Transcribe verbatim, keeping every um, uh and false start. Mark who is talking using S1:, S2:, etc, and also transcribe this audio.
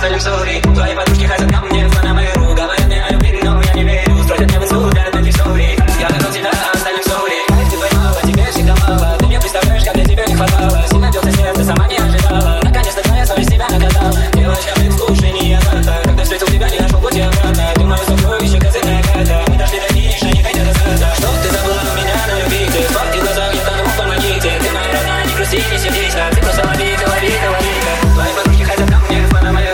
S1: оставим ссори. Твои подружки хотят ко мне, звона мэру. Говорят мне о любви, но я не верю. Строят мне высу для таких ссори. Я хотел тебя, оставим ссори. Кайф ты поймала, тебе всегда мало. Ты мне представляешь, как для тебя не хватало. Сильно бьется сердце, сама не ожидала. Наконец-то твоя совесть тебя наказала. Девочка, блин, слушай, не я завтра. Когда встретил тебя, не нашел пути обратно. Ты мое сокровище, козырная карта. Мы дошли до финиша, не хотя до старта. Что ты забыла меня на любите? В твоих глазах я тону, помогите. Ты моя родная, не грусти, не сердись. Ты просто лови, ты лови, ты лови. Твои подружки хотят ко мне, звона моя.